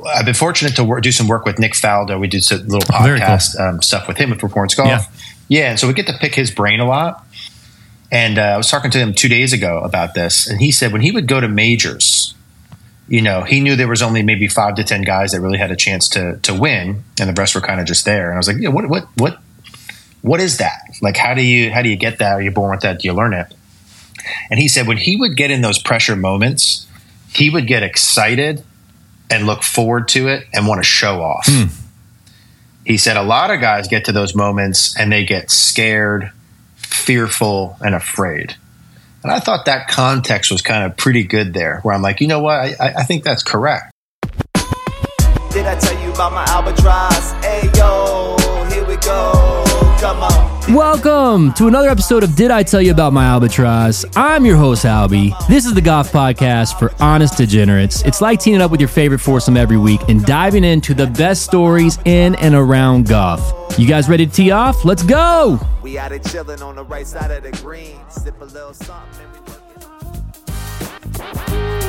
I've been fortunate to do some work with Nick Faldo. We did some little podcast stuff with him with Performance Golf. Yeah. And so we get to pick his brain a lot. And I was talking to him 2 days ago about this. And he said when he would go to majors, he knew there was only maybe 5 to 10 guys that really had a chance to win. And the rest were kind of just there. And I was like, what is that? Like, how do you get that? Are you born with that? Do you learn it? And he said when he would get in those pressure moments, he would get excited and look forward to it and want to show off. He said a lot of guys get to those moments and they get scared, fearful, and afraid. And I thought that context was kind of pretty good there, where I'm like, you know what? I think that's correct. Did I tell you about my albatross? Hey, yo, here we go. Come on. Welcome to another episode of Did I Tell You About My Albatross? I'm your host, Albie. This is the golf podcast for honest degenerates. It's like teaming up with your favorite foursome every week and diving into the best stories in and around golf. You guys ready to tee off? Let's go! We out of chilling on the right side of the green. Sip a little something and we work it.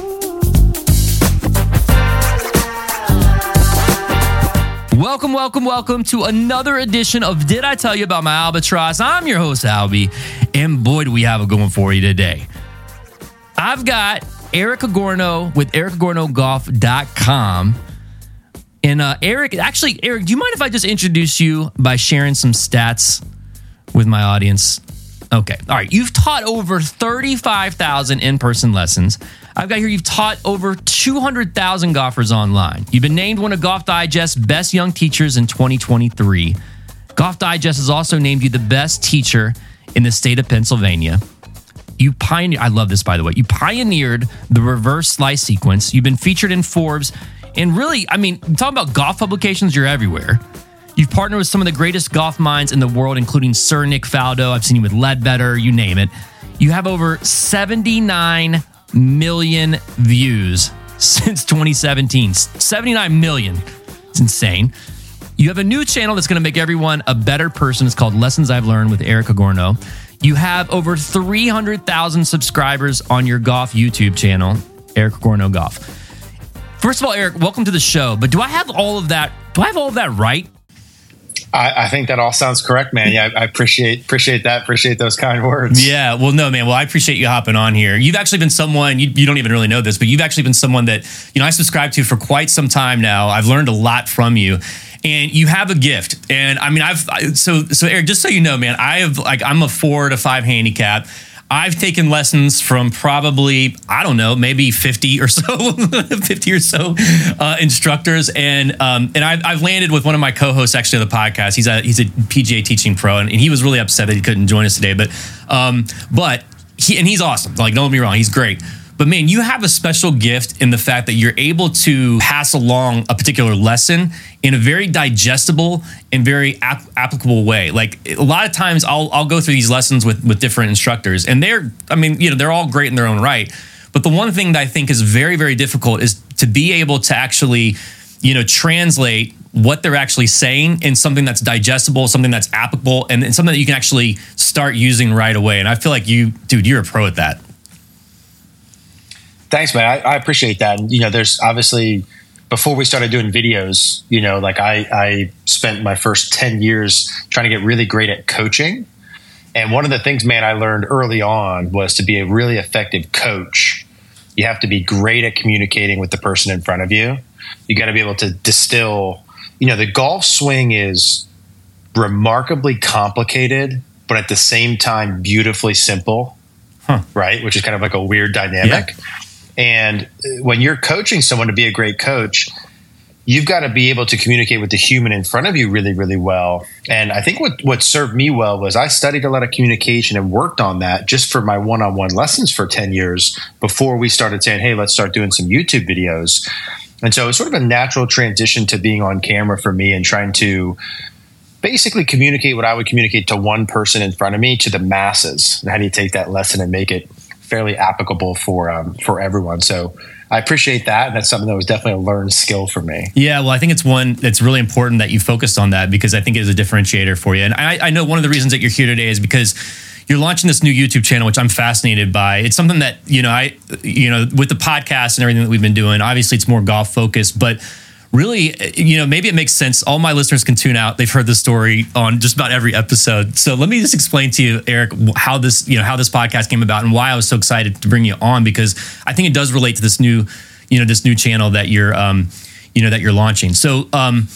Welcome to another edition of Did I Tell You About My Albatross? I'm your host, Albie, and boy, do we have it going for you today. I've got Eric Agorno with ericagornogolf.com. And Eric, do you mind if I just introduce you by sharing some stats with my audience? Okay. All right. You've taught over 35,000 in-person lessons. I've got here you've taught over 200,000 golfers online. You've been named one of Golf Digest's best young teachers in 2023. Golf Digest has also named you the best teacher in the state of Pennsylvania. I love this, by the way. You pioneered the reverse slice sequence. You've been featured in Forbes. And really, talking about golf publications, you're everywhere. You've partnered with some of the greatest golf minds in the world, including Sir Nick Faldo. I've seen you with Ledbetter, you name it. You have over 79 million views since 2017. 79 million. It's insane. You have a new channel that's going to make everyone a better person. It's called Lessons I've Learned with Eric Agorno. You have over 300,000 subscribers on your golf YouTube channel, Eric Agorno Golf. First of all, Eric, welcome to the show. But do I have all of that right? I think that all sounds correct, man. Yeah, I appreciate that. Appreciate those kind words. Yeah, well, no, man. Well, I appreciate you hopping on here. You've actually been someone, you don't even really know this, but you've actually been someone that, I subscribe to for quite some time now. I've learned a lot from you. And you have a gift. And so Eric, just so you know, man, I'm a 4 to 5 handicap. I've taken lessons from probably, maybe 50 or so instructors. And I've landed with one of my co-hosts actually on the podcast. He's a PGA teaching pro, and he was really upset that he couldn't join us today. But he's awesome. Like, don't get me wrong, he's great. But man, you have a special gift in the fact that you're able to pass along a particular lesson in a very digestible and very applicable way. Like, a lot of times I'll go through these lessons with different instructors, and they're all great in their own right. But the one thing that I think is very, very difficult is to be able to actually, translate what they're actually saying in something that's digestible, something that's applicable, and something that you can actually start using right away. And I feel like you're a pro at that. Thanks, man. I appreciate that. And, there's obviously, before we started doing videos, I spent my first 10 years trying to get really great at coaching. And one of the things, man, I learned early on was to be a really effective coach, you have to be great at communicating with the person in front of you. You got to be able to distill, the golf swing is remarkably complicated, but at the same time, beautifully simple, right? Which is kind of like a weird dynamic. Yeah. And when you're coaching someone to be a great coach, you've got to be able to communicate with the human in front of you really, really well. And I think what served me well was I studied a lot of communication and worked on that just for my one-on-one lessons for 10 years before we started saying, hey, let's start doing some YouTube videos. And so it's sort of a natural transition to being on camera for me and trying to basically communicate what I would communicate to one person in front of me to the masses. And how do you take that lesson and make it fairly applicable for everyone? So I appreciate that. And that's something that was definitely a learned skill for me. Yeah, well, I think it's one that's really important that you focused on that, because I think it is a differentiator for you. And I know one of the reasons that you're here today is because, you're launching this new YouTube channel, which I'm fascinated by. It's something that, with the podcast and everything that we've been doing, obviously it's more golf focused, but really, maybe it makes sense. All my listeners can tune out. They've heard this story on just about every episode. So let me just explain to you, Eric, how this podcast came about and why I was so excited to bring you on, because I think it does relate to this new channel that you're, that you're launching. So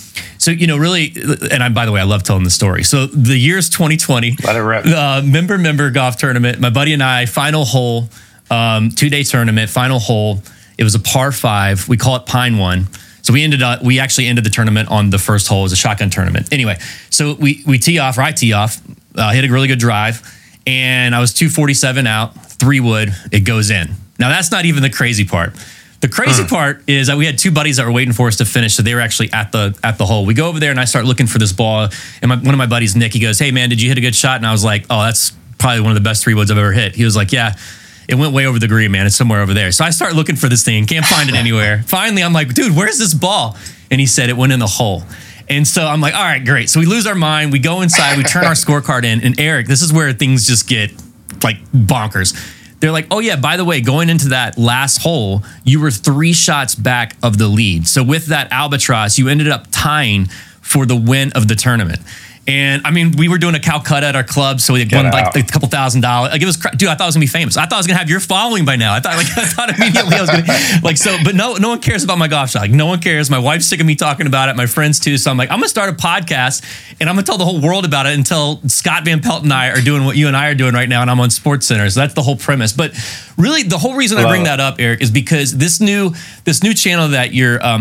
really, and by the way, I love telling the story. So the year's 2020. Let it rip. Member golf tournament. My buddy and I, final hole, 2-day tournament, final hole. It was a par 5. We call it Pine One. So we actually ended the tournament on the first hole. It was a shotgun tournament. Anyway, so we tee off, or I tee off, hit a really good drive, and I was 247 out, 3-wood, it goes in. Now that's not even the crazy part. The crazy part is that we had 2 buddies that were waiting for us to finish, so they were actually at the hole. We go over there and I start looking for this ball, and one of my buddies, Nick, he goes, "Hey man, did you hit a good shot?" And I was like, "Oh, that's probably one of the best 3-woods I've ever hit." He was like, "Yeah, it went way over the green, man. It's somewhere over there." So I start looking for this thing, can't find it anywhere. Finally, I'm like, "Dude, where's this ball?" And he said it went in the hole. And so I'm like, all right, great. So we lose our mind. We go inside. We turn our scorecard in. And Eric, this is where things just get like bonkers. They're like, "Oh yeah, by the way, going into that last hole, you were 3 shots back of the lead. So with that albatross, you ended up tying for the win of the tournament." And I mean, we were doing a Calcutta at our club, so we had won like a couple $1,000. Like it was, dude, I thought I was gonna be famous. I thought I was gonna have your following by now. I thought immediately I was gonna but no one cares about my golf shot. Like no one cares. My wife's sick of me talking about it. My friends too. So I'm like, I'm gonna start a podcast and I'm gonna tell the whole world about it until Scott Van Pelt and I are doing what you and I are doing right now, and I'm on SportsCenter. So that's the whole premise. But really, the whole reason I bring that up, Eric, is because this new channel that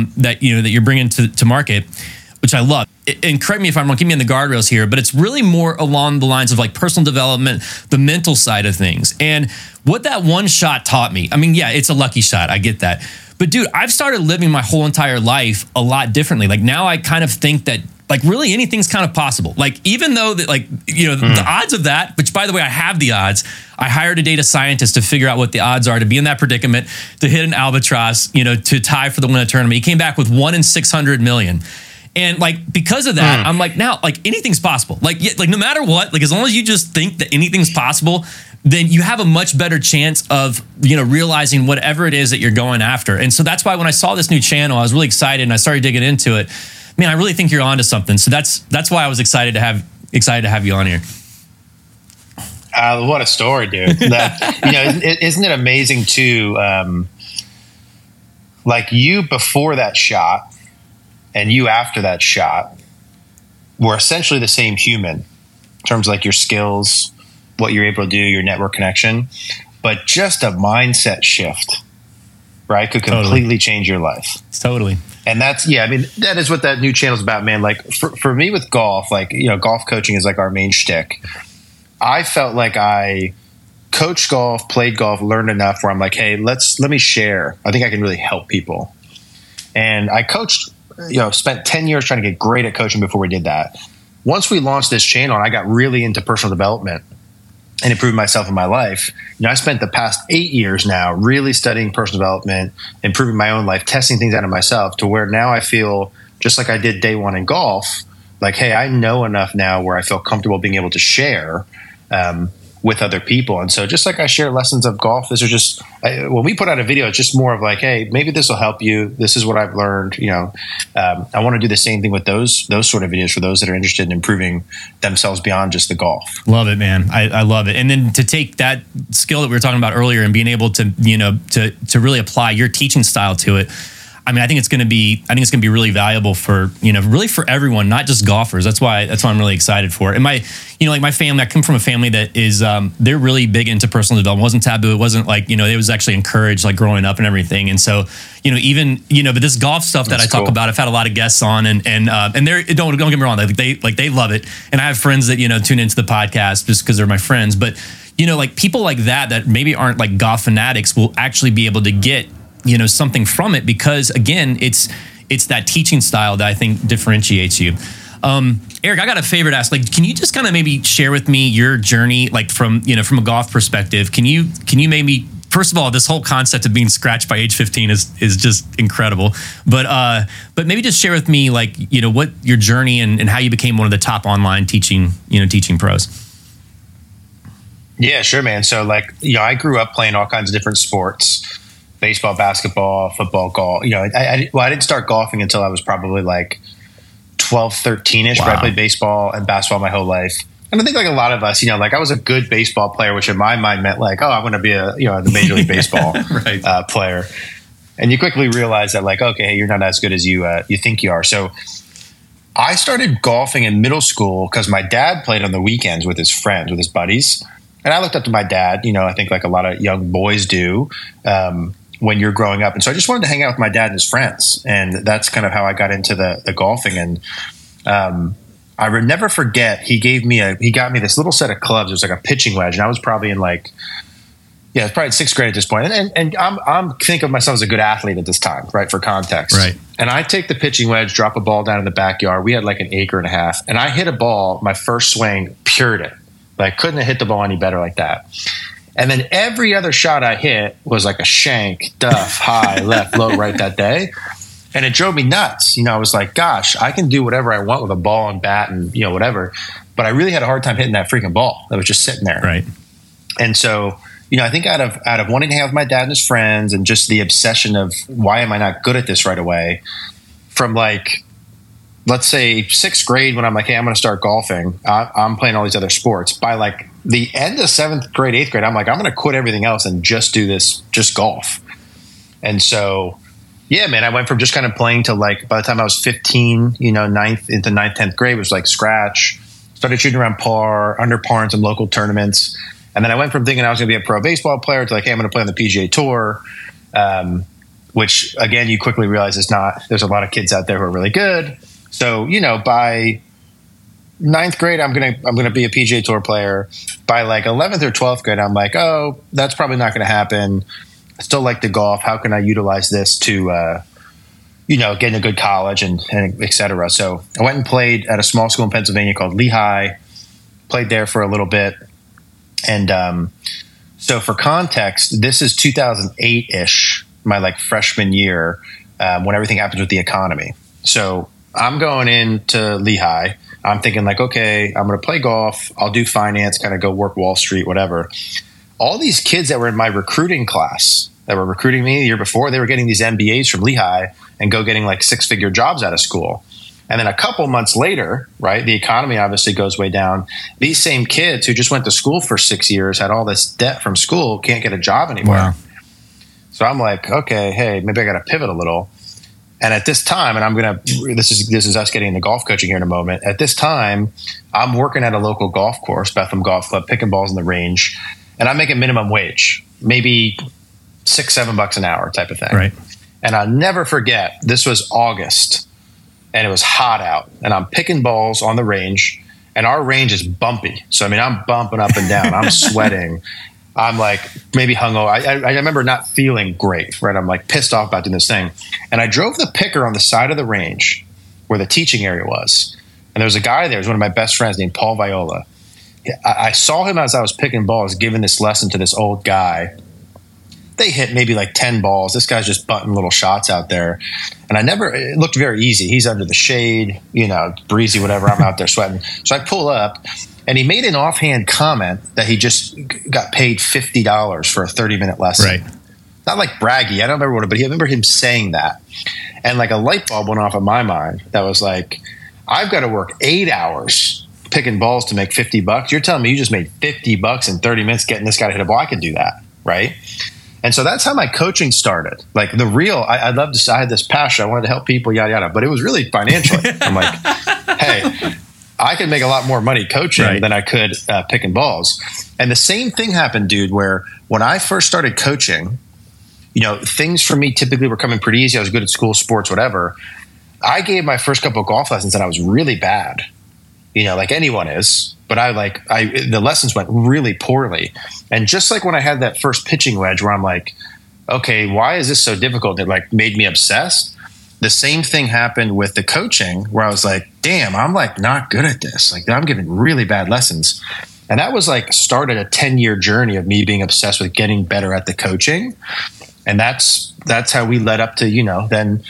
you're bringing to market, which I love. And correct me if I'm wrong, keep me in the guardrails here, but it's really more along the lines of like personal development, the mental side of things. And what that one shot taught me, I mean, yeah, it's a lucky shot. I get that. But dude, I've started living my whole entire life a lot differently. Like now I kind of think that like really anything's kind of possible. Like even though that the odds of that, which by the way, I have the odds. I hired a data scientist to figure out what the odds are to be in that predicament, to hit an albatross, to tie for the win of the tournament. He came back with 1 in 600 million. And like because of that, I'm like, now like anything's possible. Like no matter what, like as long as you just think that anything's possible, then you have a much better chance of realizing whatever it is that you're going after. And so that's why when I saw this new channel, I was really excited and I started digging into it. Man, I really think you're onto something. So that's why I was excited to have you on here. What a story, dude! Isn't it amazing too? Like you before that shot. And you after that shot were essentially the same human in terms of like your skills, what you're able to do, your network connection, but just a mindset shift, right? Could completely change your life. Totally. And that is what that new channel is about, man. Like for me with golf, like, golf coaching is like our main shtick. I felt like I coached golf, played golf, learned enough where I'm like, hey, let me share. I think I can really help people. And I coached, spent 10 years trying to get great at coaching before we did that. Once we launched this channel and I got really into personal development and improving myself in my life, I spent the past 8 years now really studying personal development, improving my own life, testing things out of myself to where now I feel just like I did day one in golf, like, hey, I know enough now where I feel comfortable being able to share with other people. And so just like I share lessons of golf, this is just, when we put out a video, it's just more of like, hey, maybe this will help you. This is what I've learned. I want to do the same thing with those sort of videos for those that are interested in improving themselves beyond just the golf. Love it, man. I love it. And then to take that skill that we were talking about earlier and being able to, to really apply your teaching style to it. I mean, I think it's going to be really valuable for, really for everyone, not just golfers. That's why I'm really excited for it. And my family, I come from a family that is, they're really big into personal development. It wasn't taboo. It wasn't like, it was actually encouraged like growing up and everything. And so, but this golf stuff that I talk about, I've had a lot of guests on and they're, don't get me wrong. They love it. And I have friends that, tune into the podcast just because they're my friends. But, like people like that maybe aren't like golf fanatics will actually be able to get, something from it because again, it's that teaching style that I think differentiates you. Eric, I got a favor to ask. Like, can you just kind of maybe share with me your journey, like from a golf perspective? Can you maybe, first of all, this whole concept of being scratched by age 15 is just incredible. But maybe just share with me, like, what your journey and how you became one of the top online teaching pros. Yeah, sure, man. So like, I grew up playing all kinds of different sports, baseball, basketball, football, golf. I didn't start golfing until I was probably like 12, 13-ish, but I played baseball and basketball my whole life. And I think like a lot of us, like I was a good baseball player, which in my mind meant like, oh, I'm going to be the Major League Baseball player. And you quickly realize that like, okay, hey, you're not as good as you think you are. So I started golfing in middle school because my dad played on the weekends with his friends, with his buddies. And I looked up to my dad, I think like a lot of young boys do when you're growing up. And so I just wanted to hang out with my dad and his friends. And that's kind of how I got into the golfing. And I would never forget, he got me this little set of clubs. It was like a pitching wedge. And I was probably in like, it's probably in sixth grade at this point. And I'm think of myself as a good athlete at this time, right? For context. Right. And I take the pitching wedge, drop a ball down in the backyard. We had like an acre and a half. And I hit a ball, my first swing, pured it. Like couldn't have hit the ball any better like that. And then every other shot I hit was like a shank, duff, high, left, low, right that day. And it drove me nuts. I was like, gosh, I can do whatever I want with a ball and bat and, whatever. But I really had a hard time hitting that freaking ball that was just sitting there. Right. And so, I think out of wanting to hang out with my dad and his friends and just the obsession of why am I not good at this right away, from like, let's say sixth grade when I'm like, hey, I'm going to start golfing. I'm playing all these other sports. By like the end of seventh grade, eighth grade, I'm like, I'm going to quit everything else and just do this, just golf. And so, yeah, man, I went from just kind of playing to like, by the time I was 15, ninth, 10th grade was like scratch, started shooting around par, under par in some local tournaments. And then I went from thinking I was going to be a pro baseball player to like, hey, I'm going to play on the PGA Tour, which again, you quickly realize it's not, there's a lot of kids out there who are really good. So, by ninth grade, I'm gonna be a PGA Tour player. By like 11th or 12th grade, I'm like, oh, that's probably not going to happen. I still like to golf. How can I utilize this to, get in a good college and et cetera? So I went and played at a small school in Pennsylvania called Lehigh. Played there for a little bit, and so for context, this is 2008-ish, my like freshman year, when everything happens with the economy. So I'm going into Lehigh. I'm thinking like, okay, I'm going to play golf. I'll do finance, kind of go work Wall Street, whatever. All these kids that were in my recruiting class that were recruiting me the year before, they were getting these MBAs from Lehigh and getting like 6-figure jobs out of school. And then a couple months later, right, the economy obviously goes way down. These same kids who just went to school for 6 years, had all this debt from school, can't get a job anymore. Wow. So I'm like, okay, hey, maybe I got to pivot a little. And at this time, and this is us getting into golf coaching here in a moment. At this time, I'm working at a local golf course, Bethlehem Golf Club, picking balls in the range, and I'm making minimum wage, maybe $6-7 an hour type of thing. Right. And I'll never forget, this was August, and it was hot out, and I'm picking balls on the range, and our range is bumpy. So, I'm bumping up and down. I'm sweating. I'm like maybe hungover. I remember not feeling great, right? I'm like pissed off about doing this thing. And I drove the picker on the side of the range where the teaching area was. And there was a guy there, he was one of my best friends named Paul Viola. I saw him as I was picking balls, giving this lesson to this old guy. They hit maybe like 10 balls. This guy's just butting little shots out there. And it looked very easy. He's under the shade, breezy, whatever. I'm out there sweating. So I pull up. And he made an offhand comment that he just got paid $50 for a 30-minute lesson. Right. Not like braggy. I don't remember but I remember him saying that. And like a light bulb went off in my mind that was like, I've got to work 8 hours picking balls to make $50. You're telling me you just made $50 in 30 minutes getting this guy to hit a ball? I could do that, right? And so that's how my coaching started. Like I loved this. I had this passion. I wanted to help people, yada, yada. But it was really financially. I'm like, hey, I could make a lot more money coaching than I could picking balls. And the same thing happened, dude, where when I first started coaching, things for me typically were coming pretty easy. I was good at school, sports, whatever. I gave my first couple of golf lessons and I was really bad, like anyone is. But the lessons went really poorly. And just like when I had that first pitching wedge where I'm like, okay, why is this so difficult? It like made me obsessed. The same thing happened with the coaching where I was like, damn, I'm like not good at this. Like I'm giving really bad lessons. And that was like started a 10-year journey of me being obsessed with getting better at the coaching. And that's how we led up to, then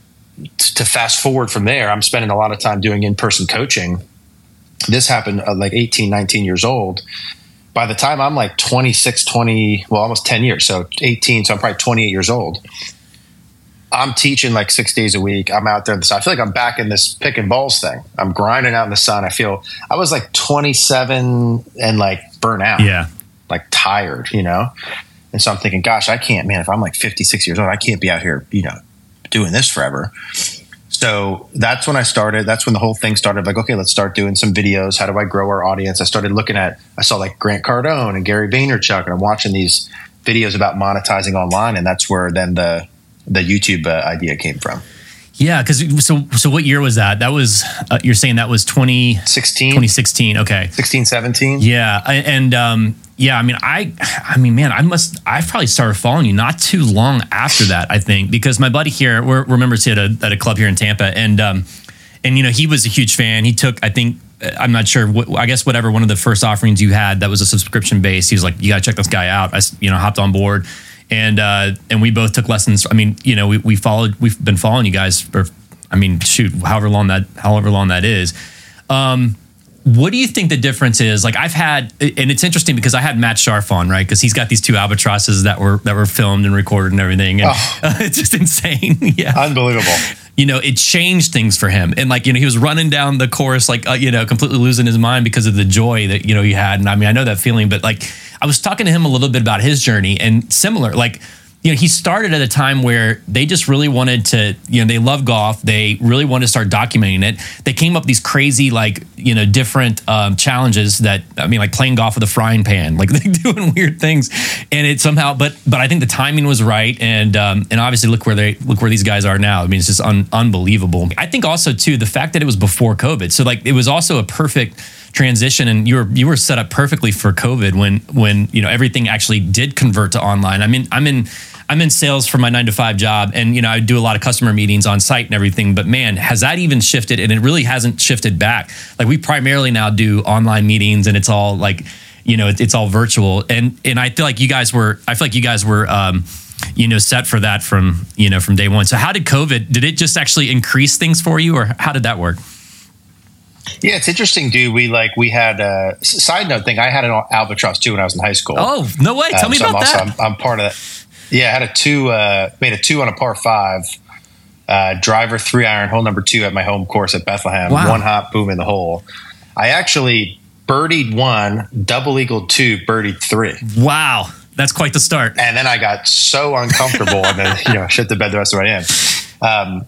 to fast forward from there, I'm spending a lot of time doing in-person coaching. This happened like 18, 19 years old. by the time I'm like 26, 20, well, almost 10 years. So 18. So I'm probably 28 years old. I'm teaching like 6 days a week. I'm out there in the sun. I feel like I'm back in this pick and balls thing. I'm grinding out in the sun. I was like 27 and like burnt out. Yeah. Like tired, you know? And so I'm thinking, gosh, I can't, man, if I'm like 56 years old, I can't be out here, you know, doing this forever. So that's when I started. That's when the whole thing started. Like, okay, let's start doing some videos. How do I grow our audience? I started I saw like Grant Cardone and Gary Vaynerchuk, and I'm watching these videos about monetizing online. And that's where then the YouTube idea came from. Yeah. Cause so what year was that? That was, you're saying that was 2016. Okay. 16, 17. Yeah. And, yeah, I mean, man, I probably started following you not too long after that, I think, because my buddy here, we're members here at a club here in Tampa, and you know, he was a huge fan. He took, I think, I'm not sure, I guess whatever, one of the first offerings you had that was a subscription base. He was like, you got to check this guy out. I, you know, hopped on board, and we both took lessons. I mean, you know, we've been following you guys for, I mean, shoot, however long that is. What do you think the difference is? Like, I've had, and it's interesting because I had Matt Sharf on, right? Because he's got these 2 albatrosses that were filmed and recorded and everything. And it's just insane. Yeah. Unbelievable. You know, it changed things for him. And like, you know, he was running down the course, like, you know, completely losing his mind because of the joy that, you know, he had. And I mean, I know that feeling, but like, I was talking to him a little bit about his journey, and similar, like, you know, he started at a time where they just really wanted to, you know, they love golf. They really wanted to start documenting it. They came up with these crazy, like, you know, different challenges that, I mean, like playing golf with a frying pan, like they're doing weird things. And it somehow, but I think the timing was right. And obviously look where these guys are now. I mean, it's just unbelievable. I think also too, the fact that it was before COVID. So like, it was also a perfect transition, and you were set up perfectly for COVID when, you know, everything actually did convert to online. I mean, I'm in sales for my 9-to-5 job, and, you know, I do a lot of customer meetings on site and everything, but man, has that even shifted? And it really hasn't shifted back. Like, we primarily now do online meetings, and it's all like, you know, it's all virtual. And I feel like you guys were, you know, set for that from day one. So how did did it just actually increase things for you, or how did that work? Yeah, it's interesting, dude. We had a side note thing. I had an Albatross too when I was in high school. Oh, no way. Tell me about that. I'm part of that. Yeah, I had made a 2 on a par 5, driver 3-iron, hole number 2 at my home course at Bethlehem. Wow. 1 hop, boom in the hole. I actually birdied 1, double eagled 2, birdied 3. Wow, that's quite the start. And then I got so uncomfortable, and then, you know, shit the bed the rest of the way in.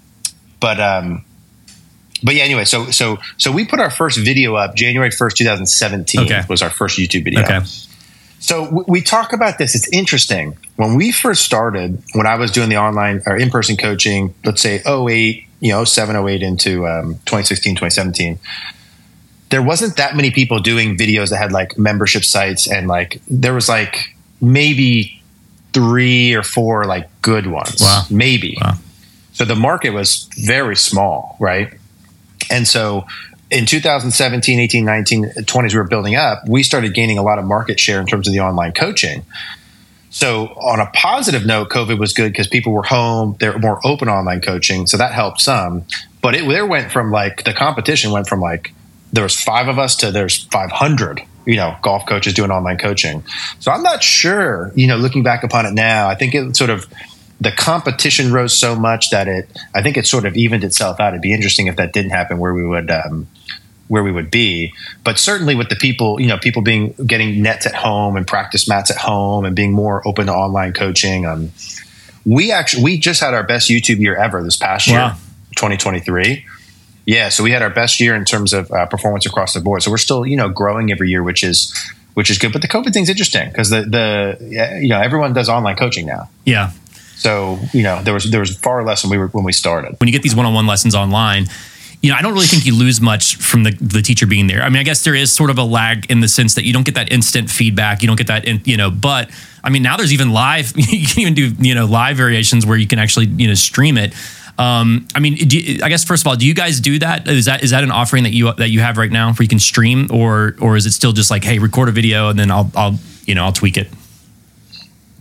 But yeah, anyway, so we put our first video up January 1st, 2017. Okay. Was our first YouTube video. Okay. So we talk about this. It's interesting. When we first started, when I was doing the online or in-person coaching, let's say 08, 07, 08 into 2016, 2017, there wasn't that many people doing videos that had like membership sites, and like there was like maybe 3 or 4 like good ones. Wow. Maybe. Wow. So the market was very small, right? And so in 2017, 18, 19, 20s, we were building up, we started gaining a lot of market share in terms of the online coaching. So on a positive note, COVID was good because people were home. They were more open online coaching. So that helped some. But there went from like, the competition went from like, there was 5 of us to there's 500, golf coaches doing online coaching. So I'm not sure, looking back upon it now, I think it sort of, the competition rose so much that I think it sort of evened itself out. It'd be interesting if that didn't happen, where we would be. But certainly with the people, people getting nets at home and practice mats at home and being more open to online coaching. We just had our best YouTube year ever this past year, 2023. Yeah. So we had our best year in terms of performance across the board. So we're still, growing every year, which is good. But the COVID thing's interesting because everyone does online coaching now. Yeah. So, there was far less when we started. When you get these one-on-one lessons online, I don't really think you lose much from the teacher being there. I mean, I guess there is sort of a lag in the sense that you don't get that instant feedback. You don't get that, but I mean, now there's even live, you can even do, live variations where you can actually, stream it. I mean, I guess first of all, do you guys do that? Is that an offering that you have right now where you can stream, or is it still just like, hey, record a video and then I'll tweak it?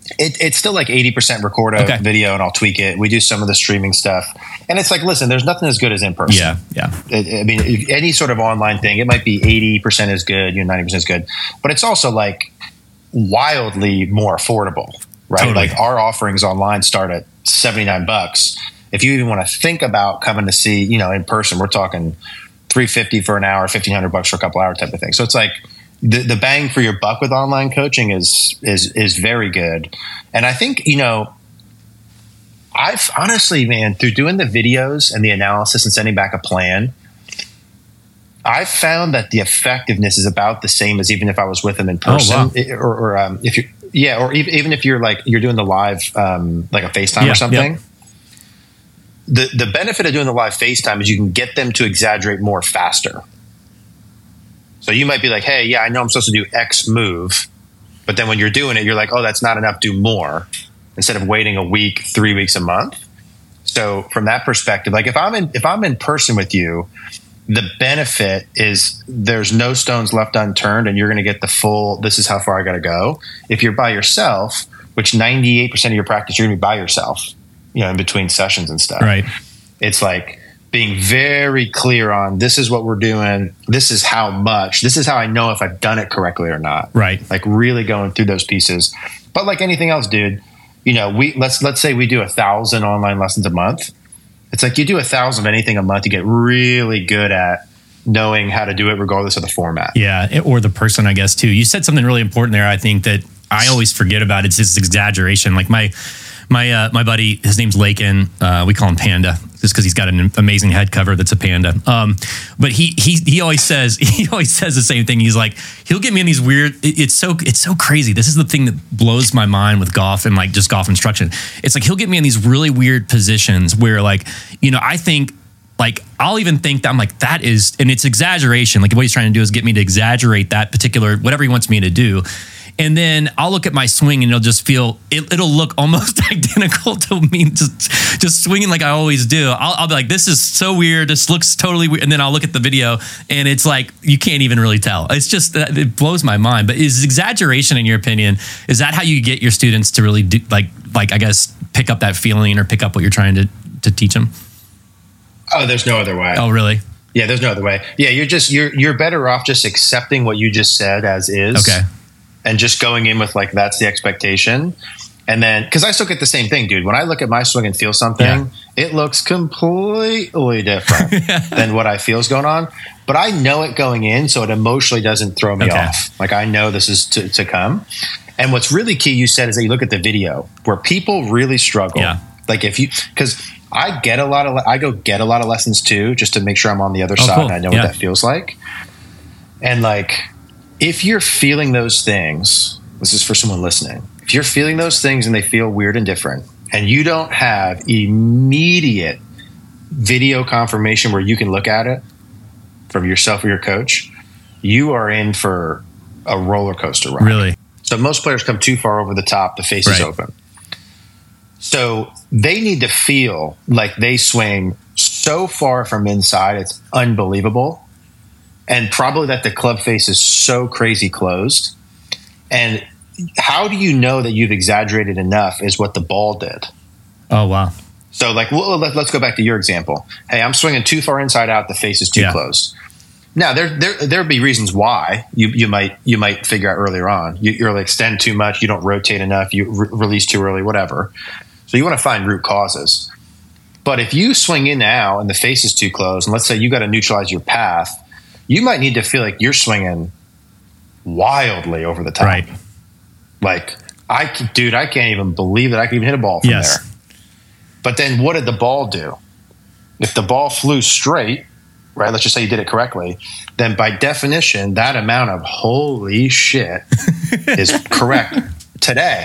It's still like 80% record a video and I'll tweak it. We do some of the streaming stuff. And it's like, listen, there's nothing as good as in person. Yeah. I mean, any sort of online thing, it might be 80% is good, 90% is good. But it's also like wildly more affordable, right? Totally. Like our offerings online start at $79. If you even want to think about coming to see, in person, we're talking $350 for an hour, $1,500 for a couple hours type of thing. So it's like, the bang for your buck with online coaching is very good. And I think, I've honestly, man, through doing the videos and the analysis and sending back a plan, I've found that the effectiveness is about the same as even if I was with them in person. Oh, wow. Or if you're, or even if you're like, you're doing the live, like a FaceTime or something. The benefit of doing the live FaceTime is you can get them to exaggerate more faster. So you might be like, hey, I know I'm supposed to do X move, but then when you're doing it, you're like, oh, that's not enough, do more, instead of waiting a week, 3 weeks, a month. So from that perspective, like if I'm in person with you, the benefit is there's no stones left unturned and you're going to get the full, this is how far I got to go. If you're by yourself, which 98% of your practice, you're going to be by yourself, in between sessions and stuff. Right. It's like being very clear on this is what we're doing. This is how much. This is how I know if I've done it correctly or not. Right. Like really going through those pieces. But like anything else, dude, let's say we do 1,000 online lessons a month. It's like you do 1,000 of anything a month, you get really good at knowing how to do it regardless of the format. Yeah, or the person, I guess, too. You said something really important there, I think, that I always forget about. It's this exaggeration. Like my buddy, his name's Lakin. We call him Panda just because he's got an amazing head cover that's a panda. But he always says the same thing. He's like, he'll get me in these weird. It's so crazy. This is the thing that blows my mind with golf and like just golf instruction. It's like he'll get me in these really weird positions where like I think. Like, I'll even think that I'm like, that is, and it's exaggeration. Like, what he's trying to do is get me to exaggerate that particular, whatever he wants me to do. And then I'll look at my swing and it'll just feel, it'll look almost identical to me just swinging like I always do. I'll be like, this is so weird. This looks totally weird. And then I'll look at the video and it's like, you can't even really tell. It's just, it blows my mind. But is exaggeration, in your opinion, is that how you get your students to really do, like I guess, pick up that feeling or pick up what you're trying to teach them? Oh, there's no other way. Oh, really? Yeah, there's no other way. Yeah, you're better off just accepting what you just said as is. Okay. And just going in with like, that's the expectation. And then, because I still get the same thing, dude. When I look at my swing and feel something, it looks completely different than what I feel is going on. But I know it going in, so it emotionally doesn't throw me off. Like, I know this is to come. And what's really key, you said, is that you look at the video where people really struggle. Yeah. Like because I go get a lot of lessons too, just to make sure I'm on the other side cool. and I know what that feels like. And like, if you're feeling those things, this is for someone listening. If you're feeling those things and they feel weird and different, and you don't have immediate video confirmation where you can look at it from yourself or your coach, you are in for a roller coaster ride. Really? So most players come too far over the top, the face is open. So they need to feel like they swing so far from inside, it's unbelievable. And probably that the club face is so crazy closed. And how do you know that you've exaggerated enough is what the ball did. Oh, wow. So like, let's go back to your example. Hey, I'm swinging too far inside out. The face is too closed. Now there'll be reasons why you might figure out earlier on. You really extend too much. You don't rotate enough. You release too early, whatever. So you want to find root causes. But if you swing in now and the face is too close, and let's say you got to neutralize your path, you might need to feel like you're swinging wildly over the top. Right. Like, I can't even believe that I can even hit a ball from there. But then what did the ball do? If the ball flew straight, right, let's just say you did it correctly, then by definition, that amount of holy shit is correct today,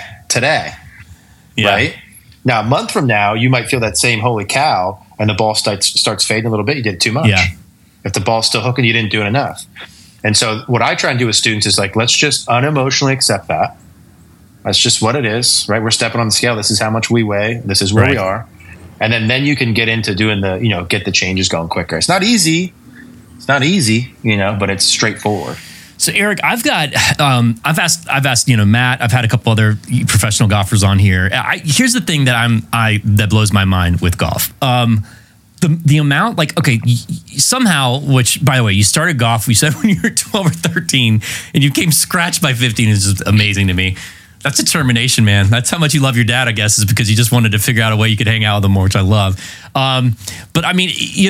right? Now, a month from now, you might feel that same holy cow and the ball starts fading a little bit. You did too much. Yeah. If the ball's still hooking, you didn't do it enough. And so what I try and do with students is like, let's just unemotionally accept that. That's just what it is, right? We're stepping on the scale. This is how much we weigh. This is where we are. And then you can get into doing get the changes going quicker. It's not easy, but it's straightforward. So Eric, I've asked Matt. I've had a couple other professional golfers on here. Here's the thing that blows my mind with golf. The amount, like, okay, somehow, which, by the way, you started golf, we said when you were 12 or 13, and you came scratched by 15 is just amazing to me. That's determination, man. That's how much you love your dad, I guess, is because you just wanted to figure out a way you could hang out with him more, which I love. But I mean,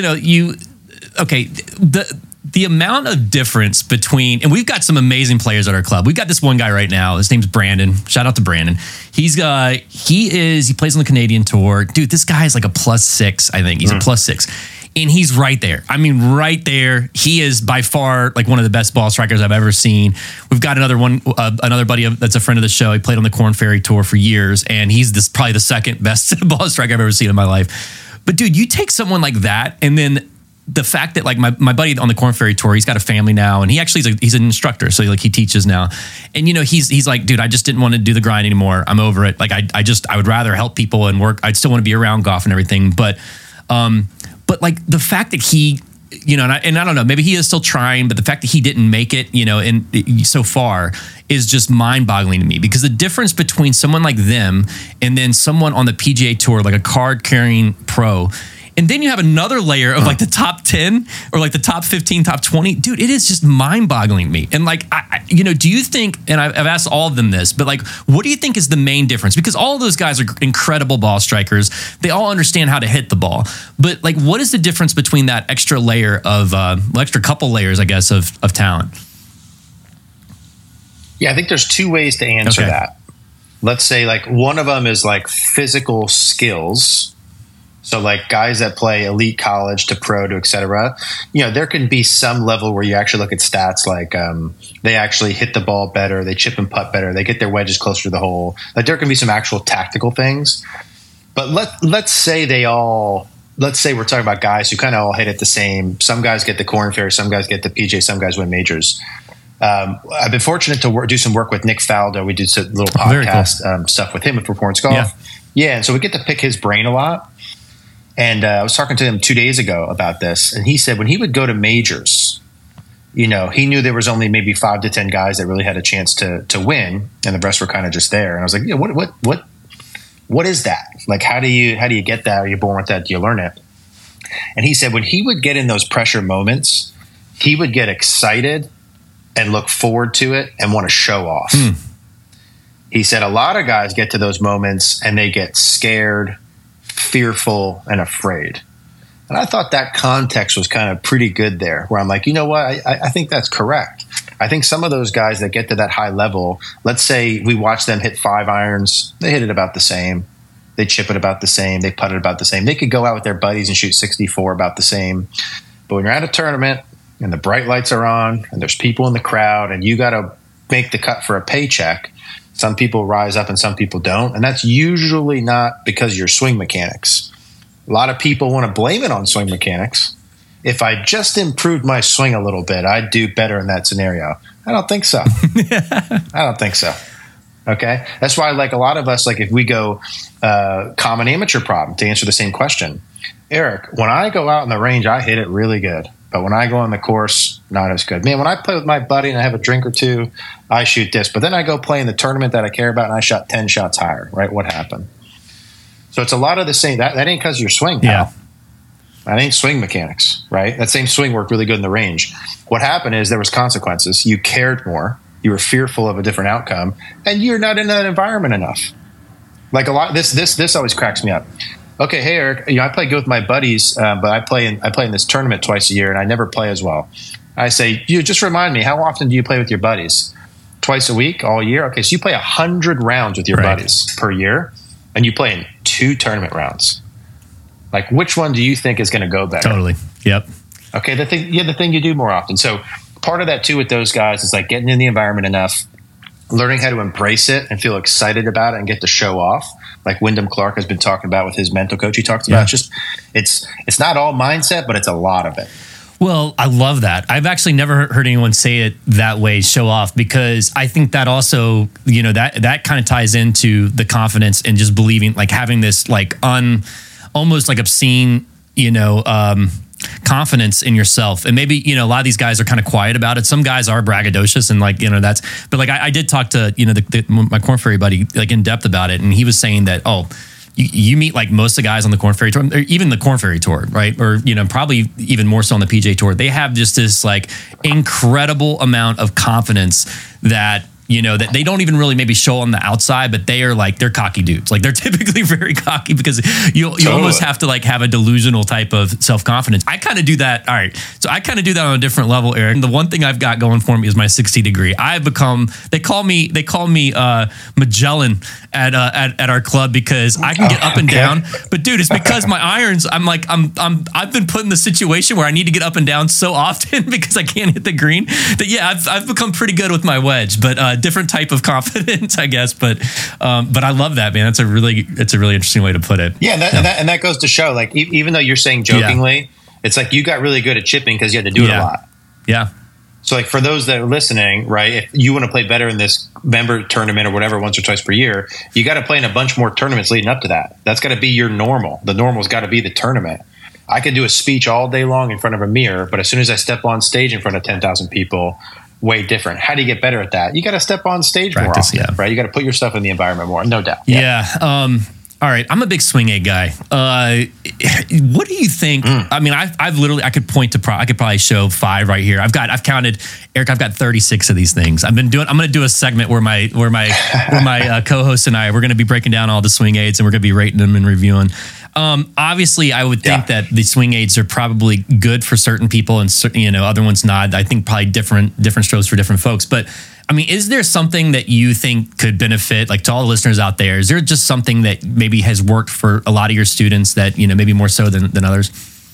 the amount of difference between, and we've got some amazing players at our club. We've got this one guy right now. His name's Brandon. Shout out to Brandon. He plays on the Canadian tour. Dude, this guy is like a +6, I think. He's a +6. And he's right there. I mean, right there. He is by far like one of the best ball strikers I've ever seen. We've got another buddy that's a friend of the show. He played on the Corn Ferry Tour for years, and he's probably the second best ball striker I've ever seen in my life. But dude, you take someone like that, and then the fact that like my buddy on the Corn Ferry Tour, he's got a family now, and he actually he's an instructor, so he teaches now. And he's like, dude, I just didn't want to do the grind anymore. I'm over it. Like I would rather help people and work. I'd still want to be around golf and everything, but like the fact that he, and I don't know, maybe he is still trying, but the fact that he didn't make it, and so far is just mind-boggling to me, because the difference between someone like them and then someone on the PGA Tour, like a card-carrying pro. And then you have another layer of like the top 10 or like the top 15, top 20. Dude, it is just mind-boggling to me. And like, do you think, and I've asked all of them this, but like, what do you think is the main difference? Because all of those guys are incredible ball strikers. They all understand how to hit the ball. But like, what is the difference between that extra layer of, extra couple layers, I guess, of talent? Yeah, I think there's two ways to answer that. Let's say like one of them is like physical skills. So like guys that play elite college to pro to et cetera, there can be some level where you actually look at stats like they actually hit the ball better, they chip and putt better, they get their wedges closer to the hole. Like there can be some actual tactical things. But let's say we're talking about guys who kind of all hit it the same. Some guys get the Corn Ferry, some guys get the PJ, some guys win majors. I've been fortunate to do some work with Nick Faldo. We did some little podcast stuff with him at Performance Golf. Yeah, and so we get to pick his brain a lot. And I was talking to him 2 days ago about this, and he said when he would go to majors, he knew there was only maybe 5 to 10 guys that really had a chance to win, and the rest were kind of just there. And I was like, what is that? Like, how do you get that? Are you born with that? Do you learn it? And he said when he would get in those pressure moments, he would get excited and look forward to it and want to show off. He said a lot of guys get to those moments and they get scared, fearful, and afraid. And I thought that context was kind of pretty good there, where I'm like, you know what? I think that's correct. I think some of those guys that get to that high level, let's say we watch them hit 5 irons, they hit it about the same. They chip it about the same. They putt it about the same. They could go out with their buddies and shoot 64 about the same. But when you're at a tournament and the bright lights are on and there's people in the crowd and you got to make the cut for a paycheck, some people rise up and some people don't. And that's usually not because of your swing mechanics. A lot of people want to blame it on swing mechanics. If I just improved my swing a little bit, I'd do better in that scenario. I don't think so. I don't think so. Okay. That's why, like a lot of us, like if we go common amateur problem to answer the same question, Eric, when I go out in the range, I hit it really good. But when I go on the course, not as good. Man, when I play with my buddy and I have a drink or two, I shoot this. But then I go play in the tournament that I care about and I shot 10 shots higher, right? What happened? So it's a lot of the same. That ain't because of your swing, pal. Yeah. That ain't swing mechanics, right? That same swing worked really good in the range. What happened is there was consequences. You cared more. You were fearful of a different outcome. And you're not in that environment enough. Like a lot, this always cracks me up. Okay, hey Eric, I play good with my buddies, but I play in this tournament twice a year, and I never play as well. I say, you just remind me, how often do you play with your buddies? Twice a week, all year? Okay, so you play 100 rounds with your buddies per year, and you play in 2 tournament rounds. Like, which one do you think is going to go better? Totally. Yep. Okay, the thing you do more often. So part of that too with those guys is like getting in the environment enough, learning how to embrace it and feel excited about it and get to show off. Like Wyndham Clark has been talking about with his mental coach. He talks about it's not all mindset, but it's a lot of it. Well, I love that. I've actually never heard anyone say it that way, show off, because I think that also, that kind of ties into the confidence and just believing, like having this like almost like obscene, confidence in yourself. And maybe, a lot of these guys are kind of quiet about it. Some guys are braggadocious and but like I did talk to, my Korn Ferry buddy like in depth about it. And he was saying that, you meet like most of the guys on the Korn Ferry Tour, or even the Korn Ferry Tour, right? Or, probably even more so on the PGA Tour. They have just this like incredible amount of confidence that, that they don't even really maybe show on the outside, but they're cocky dudes. Like they're typically very cocky because you almost have to like have a delusional type of self-confidence. I kind of do that. All right. So I kind of do that on a different level, Eric. The one thing I've got going for me is my 60 degree. I've become, they call me Magellan at our club because I can get up and down, but dude, it's because my irons, I've been put in the situation where I need to get up and down so often because I can't hit the green that I've become pretty good with my wedge, but different type of confidence, I guess. But I love that, man. It's a really interesting way to put it. Yeah, and that goes to show, like, even though you're saying jokingly, it's like you got really good at chipping because you had to do it a lot. Yeah. So, like, for those that are listening, right, if you want to play better in this member tournament or whatever once or twice per year, you got to play in a bunch more tournaments leading up to that. That's got to be your normal. The normal's got to be the tournament. I could do a speech all day long in front of a mirror, but as soon as I step on stage in front of 10,000 people, way different. How do you get better at that? You got to step on stage more often, right? You got to put yourself in the environment more, no doubt. Yeah. All right. I'm a big swing aid guy. What do you think? I mean, I've literally, I could point to, I could probably show 5 right here. I've counted, Eric, I've got 36 of these things. I'm going to do a segment where my co-host and we're going to be breaking down all the swing aids and we're going to be rating them and reviewing. Obviously, I would think that the swing aids are probably good for certain people and other ones not. I think probably different strokes for different folks. But I mean, is there something that you think could benefit, like to all the listeners out there? Is there just something that maybe has worked for a lot of your students that maybe more so than others?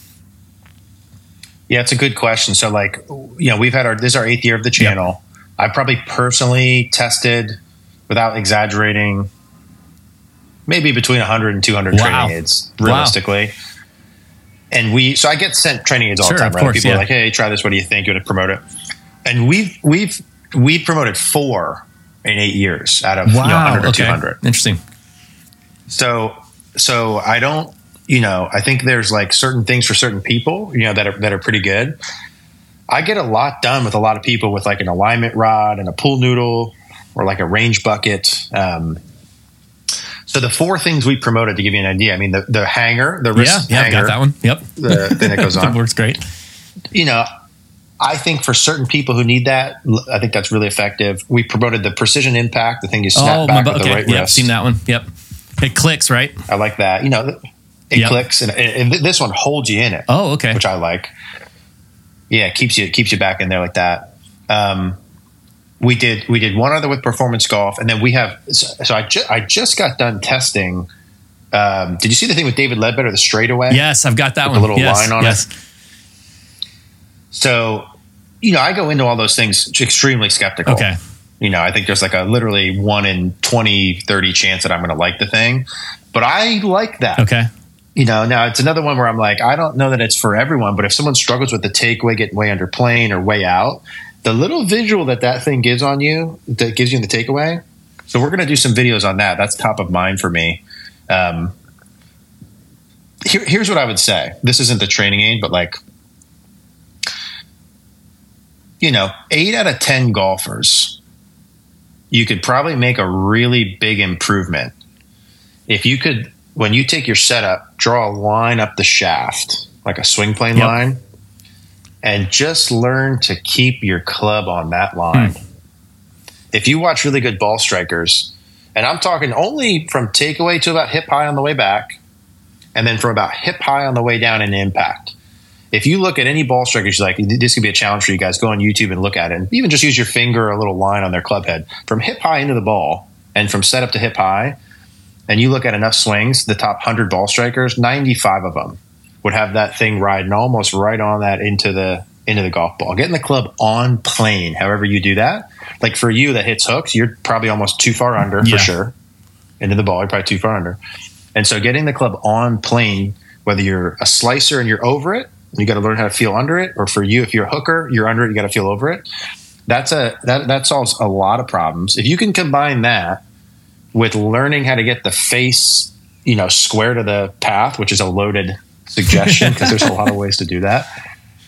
Yeah, it's a good question. So, like, we've had this is our 8th year of the channel. Yep. I probably personally tested, without exaggerating, maybe between 100 and 200 training aids, realistically. Wow. And so I get sent training aids all the time, right? Course, people are like, hey, try this. What do you think? You want to promote it? And we've promoted 4 in 8 years out of 100 or 200. Interesting. So I don't, I think there's like certain things for certain people, that are pretty good. I get a lot done with a lot of people with like an alignment rod and a pool noodle or like a range bucket. So the 4 things we promoted, to give you an idea, I mean, the hanger, the wrist hanger. Yeah, got that one. Yep. The thing that goes on. That works great. I think for certain people who need that, I think that's really effective. We promoted the precision impact, the thing you snap back with the right wrist. Yep, seen that one. Yep. It clicks, right? I like that. It clicks, and this one holds you in it. Oh, okay. Which I like. Yeah, it keeps you back in there like that. We did one other with Performance Golf, and then we have. So I just got done testing. Did you see the thing with David Ledbetter, the straightaway? Yes, I've got that one. The little line on it. So, I go into all those things extremely skeptical. Okay. I think there's like a literally 1 in 20, 30 chance that I'm going to like the thing, but I like that. Okay. Now it's another one where I'm like, I don't know that it's for everyone, but if someone struggles with the takeaway, getting way under plane or way out, the little visual that thing gives on you, that gives you in the takeaway. So we're going to do some videos on that. That's top of mind for me. Here's what I would say. This isn't the training aid, but like, 8 out of 10 golfers, you could probably make a really big improvement if you could, when you take your setup, draw a line up the shaft, like a swing plane line, and just learn to keep your club on that line. If you watch really good ball strikers, and I'm talking only from takeaway to about hip high on the way back, and then from about hip high on the way down in impact. If you look at any ball strikers, like, this could be a challenge for you guys. Go on YouTube and look at it. And even just use your finger or a little line on their club head. From hip high into the ball and from setup to hip high, and you look at enough swings, the top 100 ball strikers, 95 of them would have that thing riding almost right on that into the golf ball. Getting the club on plane, however you do that. Like for you that hits hooks, you're probably almost too far under for sure. Into the ball, you're probably too far under. And so getting the club on plane, whether you're a slicer and you're over it, you got to learn how to feel under it. Or for you, if you're a hooker, you're under it, you got to feel over it. That solves a lot of problems. If you can combine that with learning how to get the face, square to the path, which is a loaded suggestion because there's a lot of ways to do that.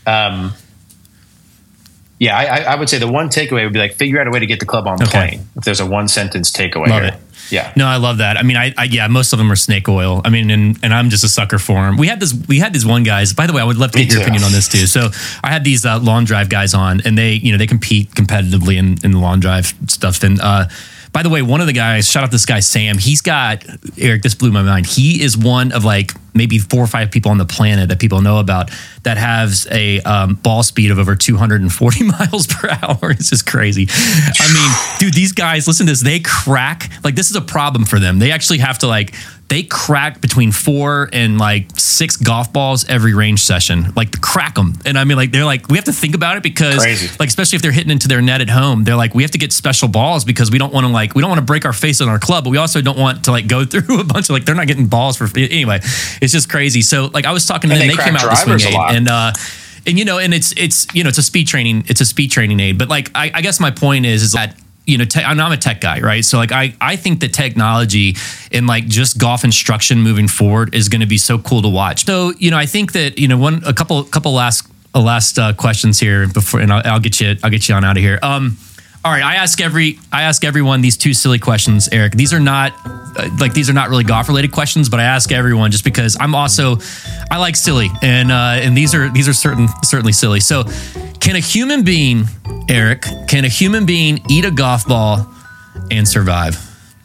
Yeah, I would say the one takeaway would be like figure out a way to get the club on plane. If there's a one sentence takeaway, love here. it. Yeah, no, I love that. I mean, yeah, most of them are snake oil. I mean, and I'm just a sucker for them. We had these one guys. By the way, I would love to get your opinion on this too. So I had these lawn drive guys on, and they compete competitively in the lawn drive stuff. And by the way, one of the guys, shout out this guy Sam. He's got Eric. This blew my mind. He is one of like maybe 4 or 5 people on the planet that people know about that has a ball speed of over 240 miles per hour. It's just crazy. I mean, dude, these guys, listen to this. They crack, like this is a problem for them. They actually have to they crack between 4 and 6 golf balls every range session, crack them. And I mean, they're we have to think about it because especially if they're hitting into their net at home, they're we have to get special balls because we don't want to we don't want to break our face on our club, but we also don't want to go through a bunch of they're not getting balls for anyway. It's just crazy. So I was talking to them, they came out with Swing Aid and it's a speed training aid. But I guess my point is that I'm a tech guy, right? So I think that technology and just golf instruction moving forward is going to be so cool to watch. So I think that a couple last questions here before, and I'll get you on out of here. All right, I ask everyone these 2 silly questions, Eric. These are not really golf related questions, but I ask everyone just because I like silly, and these are certainly silly. So, can a human being, Eric, eat a golf ball and survive?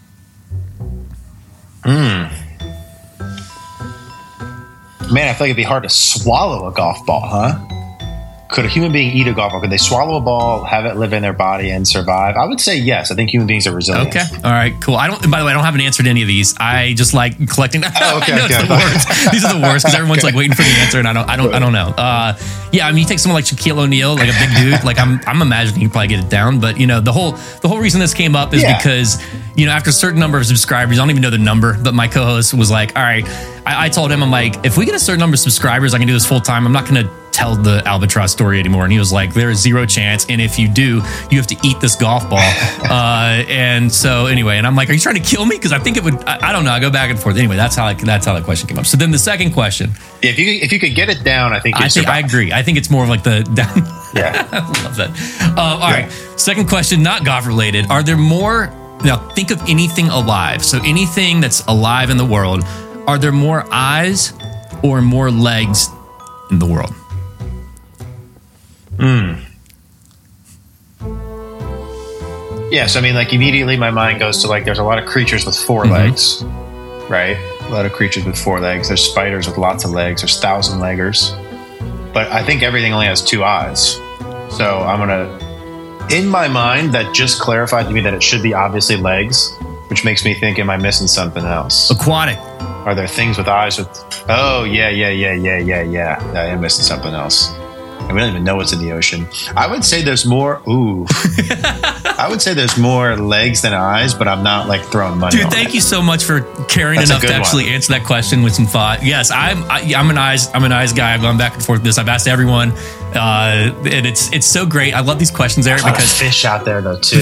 Man, I feel like it'd be hard to swallow a golf ball, huh? Could a human being eat a golf ball? Could they swallow a ball, have it live in their body, and survive? I would say yes. I think human beings are resilient. Okay. All right. Cool. By the way, I don't have an answer to any of these. I just like collecting. Oh, okay. The worst. These are the worst because everyone's waiting for the answer, and I don't know. Yeah. I mean, you take someone like Shaquille O'Neal, a big dude. I'm imagining you probably get it down, but the whole reason this came up is because after a certain number of subscribers, I don't even know the number, but my co-host was like, all right. I told him, I'm like, if we get a certain number of subscribers, I can do this full time. I'm not going to tell the albatross story anymore. And he was like, there is 0 chance. And if you do, you have to eat this golf ball. And so anyway, and I'm like, are you trying to kill me? Because I think it would, I don't know. I go back and forth. Anyway, that's how that question came up. So then the second question. Yeah, if you could get it down, I think I agree. I think it's more of the down. Yeah. I love that. All right. Second question, not golf related. Are there more, now think of anything alive. So anything that's alive in the world, are there more eyes or more legs in the world? Yeah, so I mean, immediately my mind goes to there's a lot of creatures with 4 legs, right? A lot of creatures with 4 legs. There's spiders with lots of legs. There's 1,000-leggers. But I think everything only has 2 eyes. So I'm going to, in my mind, that just clarified to me that it should be obviously legs, which makes me think, am I missing something else? Aquatic. Are there things with eyes with, oh, yeah. I am missing something else. And we don't even know what's in the ocean. I would say there's more. I would say there's more legs than eyes, but I'm not throwing money. Dude, thank you so much for caring enough to actually answer that question with some thought. Yes, I'm an eyes guy. I've gone back and forth with this. I've asked everyone, and it's so great. I love these questions, Eric, because there's fish out there though too.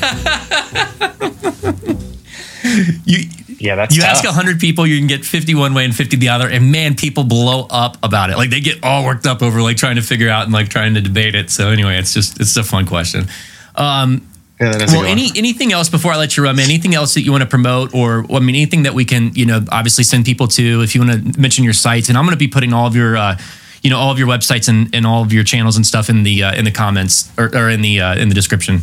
Yeah, that's you tough. ask 100 people, you can get 50 one way and 50 the other, and man, people blow up about it. They get all worked up over trying to figure out and trying to debate it. So anyway, it's a fun question. Anything else before I let you run? Anything else that you want to promote, or anything that we can obviously send people to? If you want to mention your sites, and I'm going to be putting all of your all of your websites and all of your channels and stuff in the comments or in the description.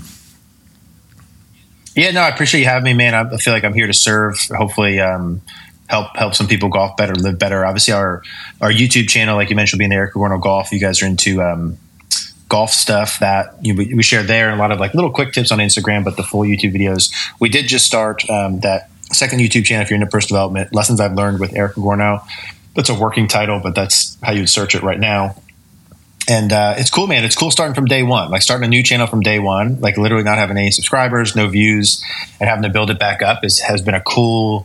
Yeah, no, I appreciate you having me, man. I feel like I'm here to serve, hopefully help some people golf better, live better. Obviously, our YouTube channel, like you mentioned, being the Eric Agorno Golf, you guys are into golf stuff that we share there, and a lot of little quick tips on Instagram, but the full YouTube videos. We did just start that second YouTube channel if you're into personal development, Lessons I've Learned with Eric Agorno. That's a working title, but that's how you'd search it right now. And it's cool, man. It's cool starting from day one, starting a new channel from day one, literally not having any subscribers, no views, and having to build it back up has been a cool,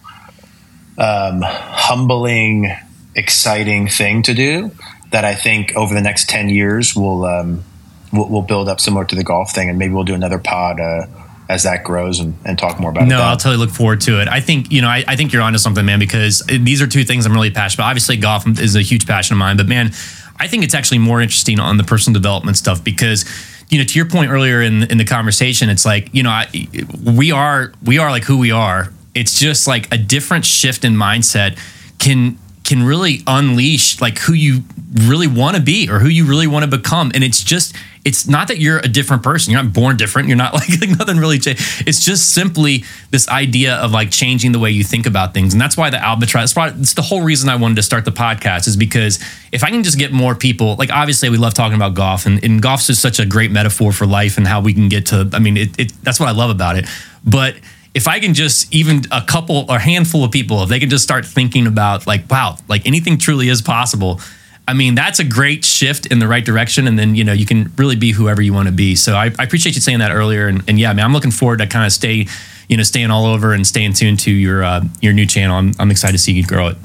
humbling, exciting thing to do that I think over the next 10 years we'll build up similar to the golf thing, and maybe we'll do another pod as that grows and talk more about it. No, I'll totally look forward to it. I think, I think you're onto something, man, because these are 2 things I'm really passionate about. Obviously, golf is a huge passion of mine, but man, I think it's actually more interesting on the personal development stuff because, you know, to your point earlier in the conversation, it's like, you know, we are like who we are. It's just like a different shift in mindset can really unleash like who you really want to be or who you really want to become. And it's not that you're a different person. You're not born different. You're not like nothing really changed. It's just simply this idea of like changing the way you think about things. And that's why the Albatross, it's the whole reason I wanted to start the podcast, is because if I can just get more people, like obviously we love talking about golf, and golf's just such a great metaphor for life and how we can get to, I mean, that's what I love about it. But if I can just, even a couple or handful of people, if they can just start thinking about like, wow, like anything truly is possible. I mean, that's a great shift in the right direction. And then, you know, you can really be whoever you want to be. So I appreciate you saying that earlier. And yeah, man, I'm looking forward to kind of staying all over and staying tuned to your new channel. I'm excited to see you grow it.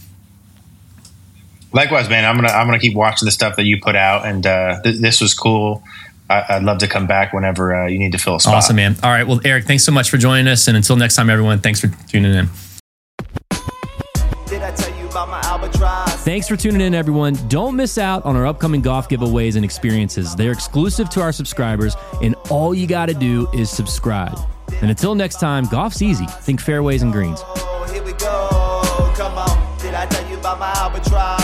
Likewise, man. I'm gonna keep watching the stuff that you put out, and this was cool. I'd love to come back whenever you need to fill a spot. Awesome, man. All right. Well, Eric, thanks so much for joining us. And until next time, everyone, thanks for tuning in. Did I tell you about my Albatross? Thanks for tuning in, everyone. Don't miss out on our upcoming golf giveaways and experiences. They're exclusive to our subscribers, and all you got to do is subscribe. And until next time, golf's easy. Think fairways and greens. Here we go. Come on. Did I tell you about my Albatross?